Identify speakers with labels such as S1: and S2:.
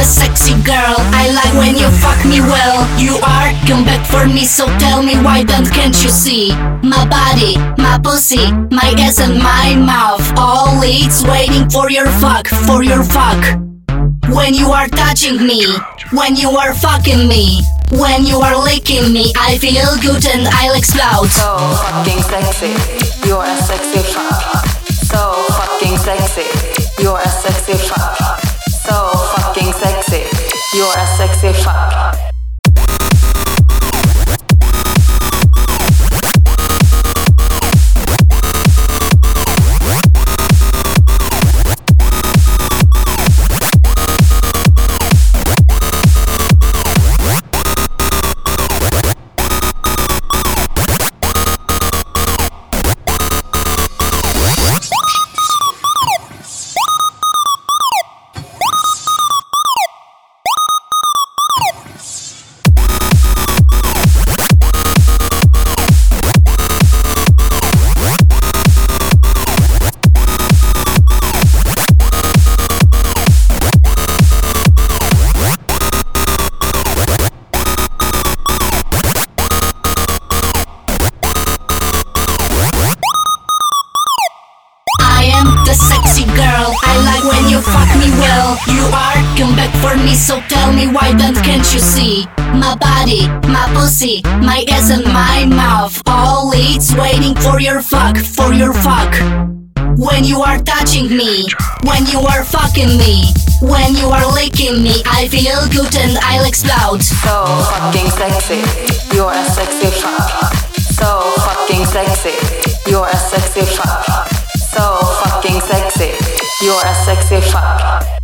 S1: the sexy girl. I like when you fuck me well. You are come back for me, so tell me why then can't you see? My body, my pussy, my ass and my mouth, all it's waiting for your fuck, for your fuck. When you are touching me, when you are fucking me, when you are licking me, I feel good and I'll explode.
S2: So fucking sexy, you're a sexy fuck. So fucking sexy, you're a sexy fuck. So fucking sexy, you're a sexy fuck.
S1: The sexy girl, I like when you fuck me well. You are come back for me, so tell me why then can't you see? My body, my pussy, my ass and my mouth, all it's waiting for your fuck, for your fuck. When you are touching me, when you are fucking me, when you are licking me, I feel good and I'll explode.
S2: So fucking sexy, you're a sexy fuck. So fucking sexy, you're a sexy fuck. So fucking sexy, you're a sexy fuck.